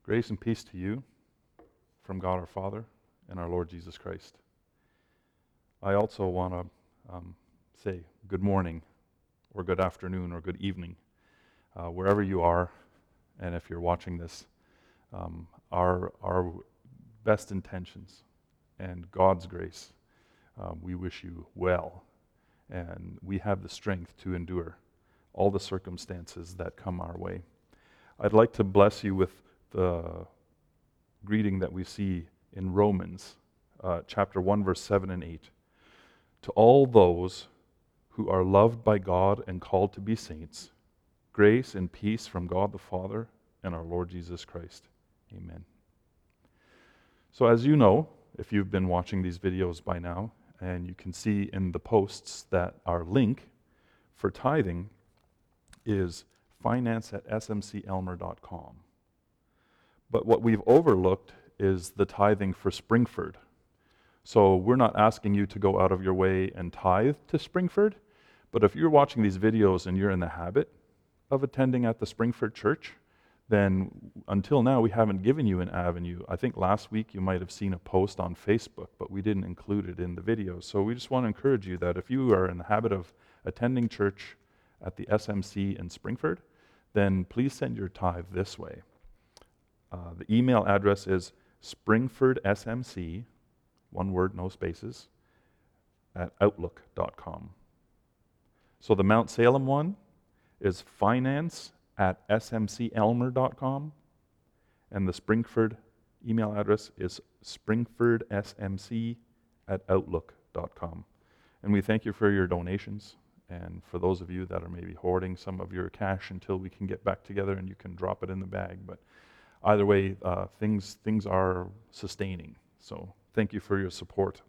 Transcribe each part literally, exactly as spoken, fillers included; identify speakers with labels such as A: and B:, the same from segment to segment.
A: Grace and peace to you from God our Father and our Lord Jesus Christ. I also want to um, say good morning or good afternoon or good evening, uh, wherever you are, and if you're watching this, um, our, our best intentions and God's grace, um, we wish you well, and we have the strength to endure all the circumstances that come our way. I'd like to bless you with the greeting that we see in Romans uh, chapter one, verse seven and eight. To all those who are loved by God and called to be saints, grace and peace from God the Father and our Lord Jesus Christ. Amen. So as you know, if you've been watching these videos by now, and you can see in the posts that our link for tithing is finance at s m c elmer dot com. But what we've overlooked is the tithing for Springford. So we're not asking you to go out of your way and tithe to Springford, but if you're watching these videos and you're in the habit of attending at the Springford Church, then until now we haven't given you an avenue. I think last week you might have seen a post on Facebook, but we didn't include it in the video. So we just want to encourage you that if you are in the habit of attending church at the S M C in Springford, then please send your tithe this way. Uh, the email address is springfordsmc, one word, no spaces, at outlook dot com. So the Mount Salem one is finance at s m c elmer dot com, and the Springford email address is springfordsmc at outlook dot com. And we thank you for your donations, and for those of you that are maybe hoarding some of your cash until we can get back together and you can drop it in the bag. But either way, uh, things things are sustaining. So thank you for your support.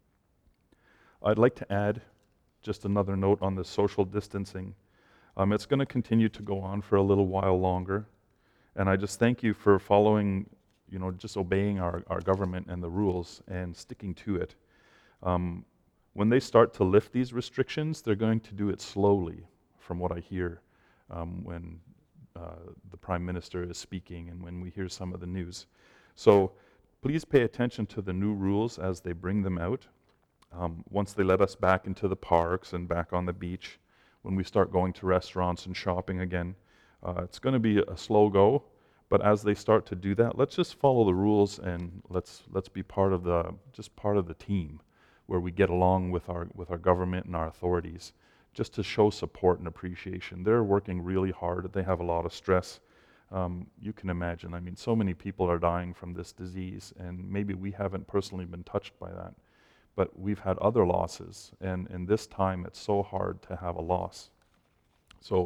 A: I'd like to add just another note on the social distancing. Um, it's going to continue to go on for a little while longer, and I just thank you for following, you know, just obeying our, our government and the rules and sticking to it. Um, when they start to lift these restrictions, they're going to do it slowly, from what I hear, um, when uh, the Prime Minister is speaking and when we hear some of the news. So please pay attention to the new rules as they bring them out. Um, once they let us back into the parks and back on the beach, when we start going to restaurants and shopping again, uh, it's going to be a slow go, but as they start to do that, let's just follow the rules and let's let's be part of the just part of the team where we get along with our with our government and our authorities, just to show support and appreciation. They're working really hard. They have a lot of stress. Um, you can imagine. I mean, so many people are dying from this disease, and maybe we haven't personally been touched by that. But we've had other losses, and in this time it's so hard to have a loss. So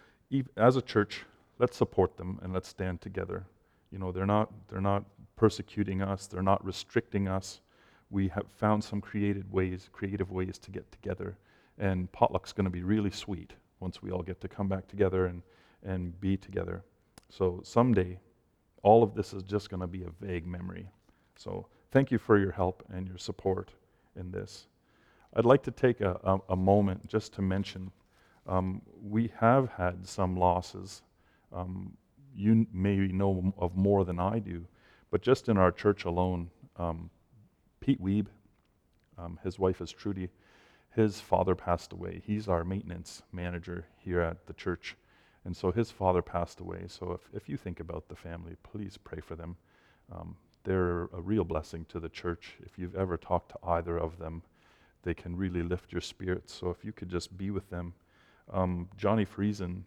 A: as a church, let's support them and let's stand together. You know, they're not they're not persecuting us, they're not restricting us. We have found some creative ways, creative ways to get together, and potluck's going to be really sweet once we all get to come back together and, and be together. So someday, all of this is just going to be a vague memory. So thank you for your help and your support in this. I'd like to take a, a, a moment just to mention, um, we have had some losses. Um, you may know of more than I do, but just in our church alone, um, Pete Weeb, um, his wife is Trudy, his father passed away. He's our maintenance manager here at the church, and so his father passed away. So if, if you think about the family, please pray for them. Um, They're a real blessing to the church. If you've ever talked to either of them, they can really lift your spirits. So if you could just be with them. Um, Johnny Friesen,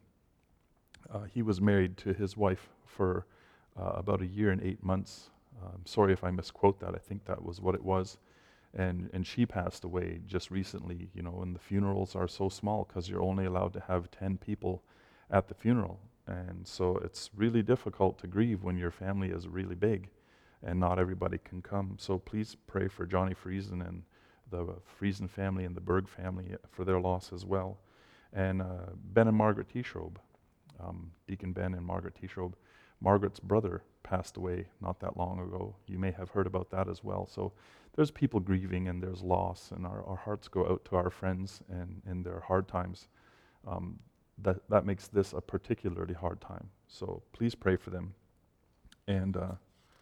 A: uh, he was married to his wife for uh, about a year and eight months. Uh, I'm sorry if I misquote that. I think that was what it was. And and she passed away just recently, you know, and the funerals are so small because you're only allowed to have ten people at the funeral. And so it's really difficult to grieve when your family is really big and not everybody can come. So please pray for Johnny Friesen and the Friesen family and the Berg family for their loss as well. And uh, Ben and Margaret Tishobe, um, Deacon Ben and Margaret Tishobe. Margaret's brother passed away not that long ago. You may have heard about that as well. So there's people grieving and there's loss, and our, our hearts go out to our friends and in their hard times. Um, that, that makes this a particularly hard time. So please pray for them. And uh,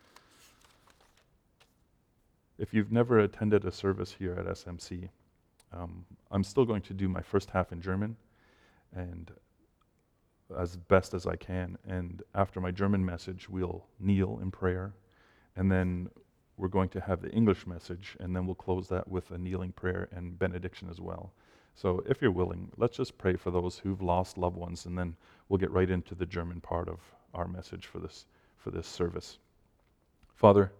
A: if you've never attended a service here at S M C, um, I'm still going to do my first half in German, and as best as I can. And after my German message, we'll kneel in prayer, and then we're going to have the English message, and then we'll close that with a kneeling prayer and benediction as well. So if you're willing, let's just pray for those who've lost loved ones, and then we'll get right into the German part of our message for this for this service. Father,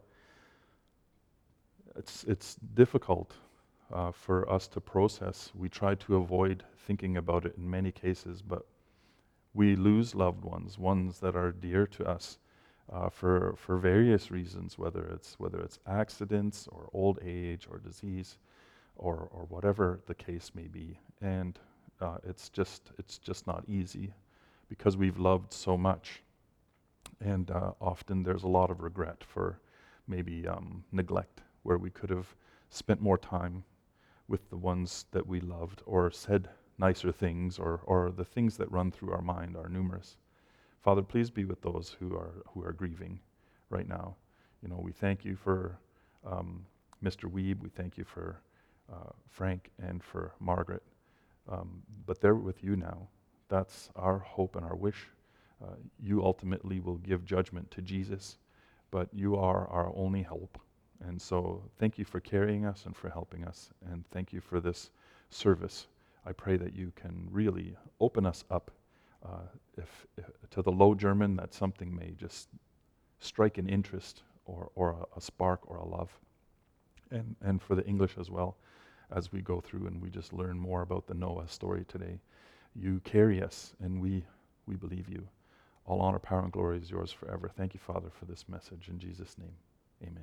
A: it's it's difficult uh, for us to process. We try to avoid thinking about it in many cases, but we lose loved ones, ones that are dear to us, uh, for for various reasons, whether it's whether it's accidents or old age or disease, or or whatever the case may be. And uh, it's just it's just not easy, because we've loved so much, and uh, often there's a lot of regret for maybe um, neglect, where we could have spent more time with the ones that we loved, or said nicer things, or or the things that run through our mind are numerous. Father, please be with those who are who are grieving right now. You know, we thank you for um, Mister Weeb. We thank you for uh, Frank and for Margaret. Um, but they're with you now. That's our hope and our wish. Uh, you ultimately will give judgment to Jesus, but you are our only help. And so thank you for carrying us and for helping us. And thank you for this service. I pray that you can really open us up, uh, if, if to the Low German, that something may just strike an interest, or, or a, a spark, or a love. And, and for the English as well, as we go through and we just learn more about the Noah story today. You carry us, and we, we believe you. All honor, power, and glory is yours forever. Thank you, Father, for this message. In Jesus' name, amen.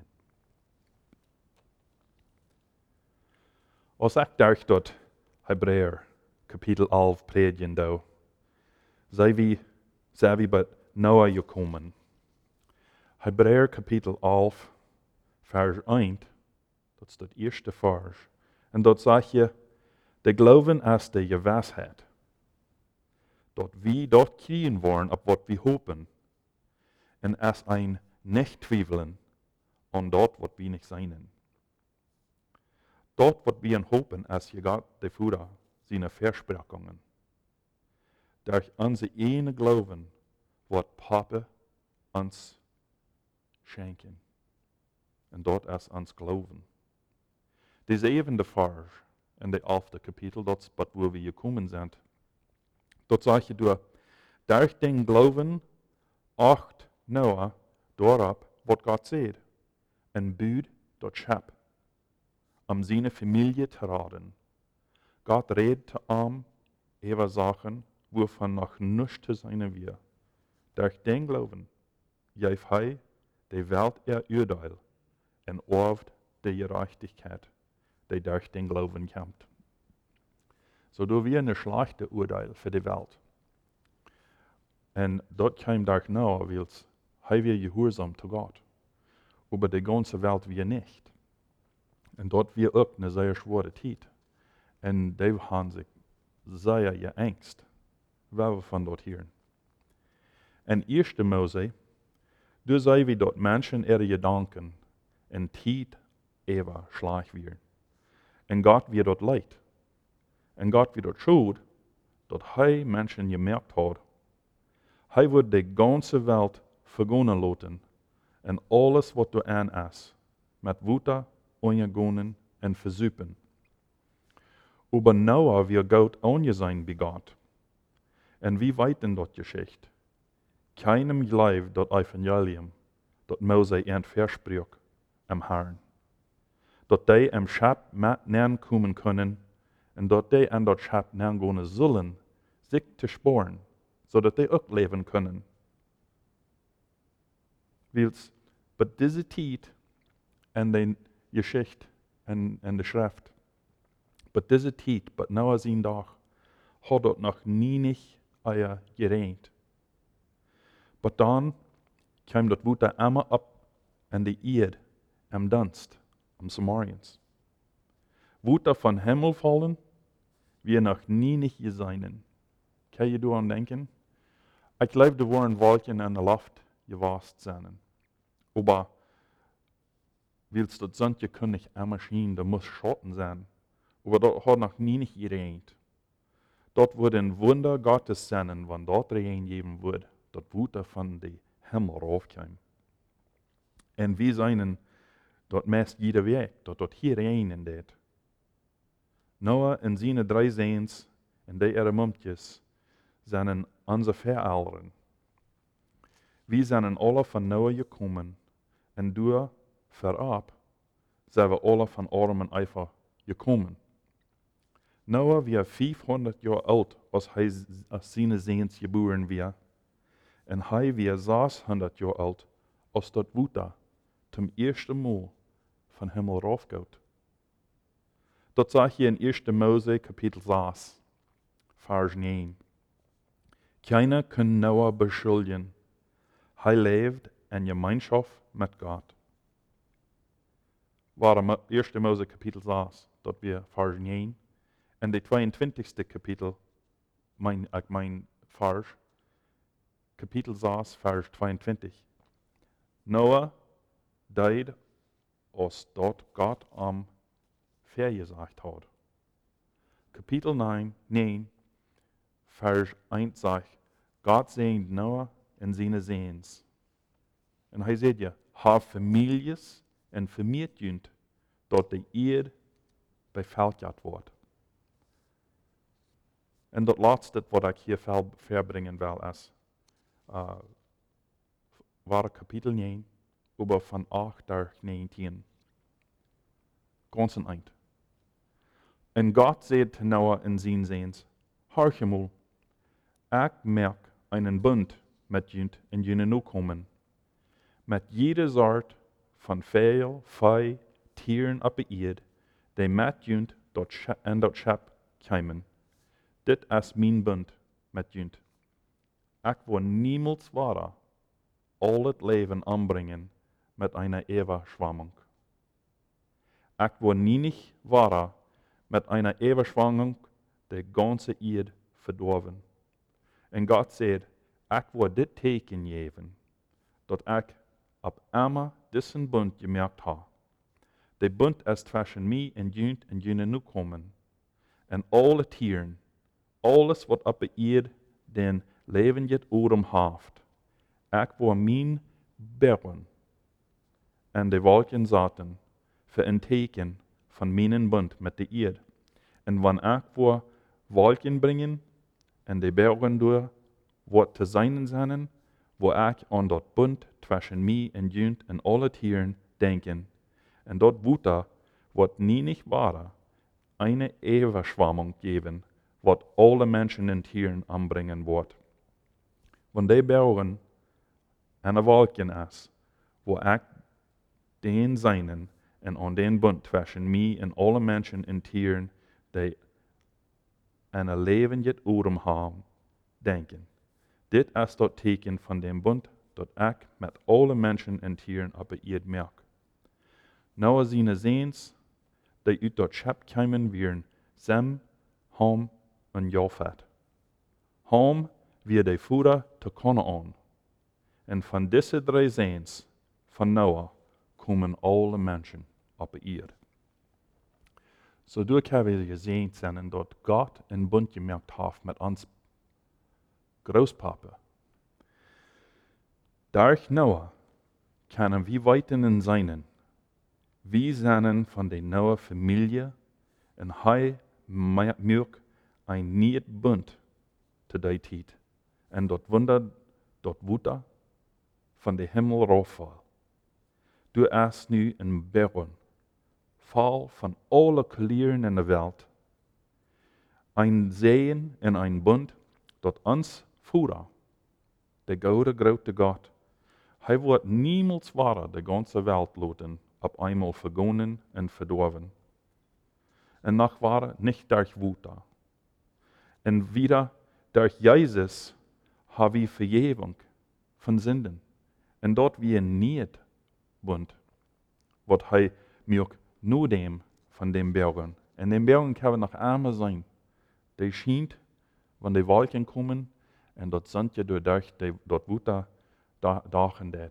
A: Os ek derg tot Hebreer, kapitel elf predien dou. Zij wie, zij wie but Noah gekomen. Hebreer kapitel elf, vers één, dat is het eerste vers. En dat zeg je, de geloven als de gewissheid. Dat wie dort kriegen worden op wat we hopen. En als ein nicht twijfelen an dat wat we niet zijn. Dat wat wir hopen, als je gaat de Führer, seine Versprechungen. Durch onze ene Glauben, wat Papa uns schenken. En dat is ons Glauben. De zevende vers in de elfde kapitel, dat is wat wo we gekomen zijn. Dat zeg je door, durch den Glauben acht Noah daarop wat God zegt, en buurt dat schep, om zijn familie te raden. God redt te arm over Sachen, waarvan nog niets te zijn wir. Durch den Glauben geeft hij de Welt ihr Urteil en orft de Gerechtigkeit, die durch den Glauben kommt. So do wir eine schlechte Urteil für die Welt. Und dort kam durch Noah, weil hij wir gehorsam zu Gott. Aber die ganze Welt wir nicht. Und dort wir auch eine sehr schwere Zeit. Und die haben sich sehr geängst, weil wir von dort hören. In erste Mose, du sei wie dort Menschen ihre Gedanken in Zeit ever schlecht werden. Und Gott wird dort leid. Und Gott wird dort schuld, dass er Menschen gemerkt hat, er wird die ganze Welt vergehen lassen und alles, was du an ist, mit Wutter, Ungegonen und Versuchen. Aber Noah wird Gott ohne sein bei Gott. Und wie weit denn dort Geschichte? Keinem glaubt das Evangelium, das Mose ent verspricht am Herrn. Dass die am Schab mit näher kommen können und dass die an das Schab näher gehen sollen, sich zu sporen, sodass die auch leben können. Weil's, aber diese Zeit und die Geschichte und, und die Schrift, aber diese Zeit, aber Noah sein Tag, hat dort noch nie nicht euer gereint. Aber dann kam das Wutter immer ab in die Erde am Dunst, am Samariens. Wutter von Himmel fallen, wir noch nie nicht gesehen. Kann je daran denken? Ich glaube, da waren Wolken in der Luft gewast sein. Aber willst du sonst je können nicht einmal schien, da muss Schotten sein. Aber dort hat noch nie nicht geregnet. Dort wurde ein Wunder Gottes sein, wenn dort Regen geben wird, dort Wunder von dem Himmel raufkam. Und wir seien dort meist jeder Weg, dort dort hier regnen det. Noah en seine drei Seens en de ihre Mumpjes zijn onze Verouderen. Wir zijn alle von Noah gekommen en door verab zijn we alle von Adam einfach gekommen. Noah war vierhonderd Jahre alt, als hij als seine Seens geboren war. En hij war zeshonderd Jahre alt, als dat Wuta zum ersten Mal von Himmel raufgeht. Dat zag je in eerste Mose Kapitel zes, Vers negen. Keiner kann Noah beschuldigen. Hij leeft in Gemeinschaft mit Gott. Waar eerste Mose Kapitel zes, dat weer Vers negen. En de tweeëntwintigste Kapitel, mijn, ik mijn Vers, Kapitel zes, Vers tweeëntwintig. Noah died als dat Gott am vergesagt hat. Kapitel negen, Vers eins sagt, Gott segnet Noah en seine Seens. En hij zegt ja, haar families en vermeerdjunt, dat de eerd bevelkt wordt. En dat laatste wat ik hier verbringen wil is, uh, war Kapitel negen, over van acht tot negentien. Ganz ein eind. En Gott zei te Noah en zijn Seens, horch mal, ik merk einen Bund met junt en jullie nu komen. Met jede soort van veel, vee, tieren op de eerd, die met junt en dat schep komen. Dit is mijn bund met junt. Ik wil niemals wara al het leven aanbrengen met een Everschwammung. Ik wil niet wara met een Everschwammung de ganze eerd verdorven. En God zei, ik wil dit teken geven, dat ik op einmal diesen Bund gemerkt habe. De Bund is tussen mij en junt en jullie nu komen. En alle tieren, alles wat op de eerd den leven jet odem haft. Ik wil mijn bergen en de wolken zaten voor een teken van mijn Bund met de eerd. En wanneer ik wil wolken brengen en de bergen door wat te zijn zijn, wo ik aan dat Bund tussen mij en junt en alle tieren denken. En dat Wuta wat nie nicht ware, eine Everschwammung geben, wat alle Menschen en Tieren anbringen wordt. Wenn die Bergen en Wolken is, wo ik den seinen en aan den Bund tussen mij en alle Menschen en Tieren, die een leven jet odem haben, denken. Dit is dat teken van dem Bund, dat ik met alle Menschen en Tieren op de eerd merk. Nou zijn Seens, die uit dat schep komen, wären Sem, Ham en Jafet. Ham wie de Vater te Kanaan. En van deze drie Seens, van Noah, komen alle Menschen op de eerd. So durch hebben we gezien zijn dat God een bund gemerkt heeft met ons Großpapa. Durch Noah können wir weiterhin sein. Wir sind von der Noah Familie und er mögt ein neues Bund zu der Zeit. Und dort Wunder, dort Wunder von der Himmel rauffall. Du erst nu in Bergen, voll von allen Kleren in der Welt. Ein Sehen und ein Bund, dort uns Vater, der gute, große Gott, er wird niemals wahre die ganze Welt lassen, auf einmal vergonnen und verdorben. Und nach wahre nicht durch Wuta. Und wieder durch Jesus haben wir Vergebung von Sünden. Und dort wir nicht Bund, was er mir nur dem von den Bergen. Und den Bergen können noch einmal sein. Die scheint, wenn die Wolken kommen, en dat zandje door durch dort Wuta dagen dat,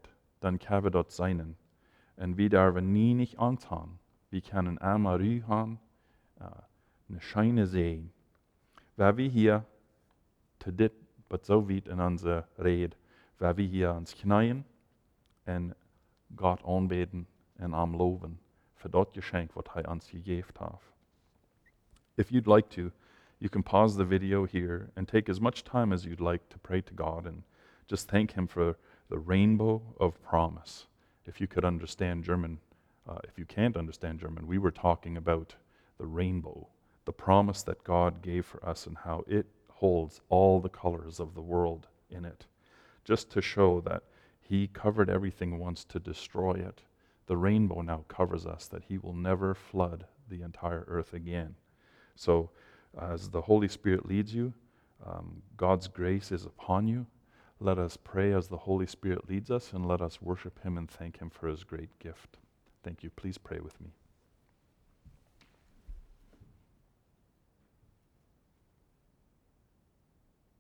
A: dan kan vi dat seinen. En vi där vi ninig antan, vi kan en arma ryhan, en scheine sehen. Waar vi hier te dit, but zo viet in onze red, waar vi hier ans knien en God aanbeden en am loven voor dat geschenk wat hij ons gegeven heeft. If you'd like to, you can pause the video here and take as much time as you'd like to pray to God and just thank Him for the rainbow of promise. If you could understand German, uh, if you can't understand German, we were talking about the rainbow, the promise that God gave for us and how it holds all the colors of the world in it, just to show that He covered everything once to destroy it. The rainbow now covers us, that He will never flood the entire earth again. So as the Holy Spirit leads you, um, God's grace is upon you. Let us pray as the Holy Spirit leads us, and let us worship Him and thank Him for His great gift. Thank you. Please pray with me.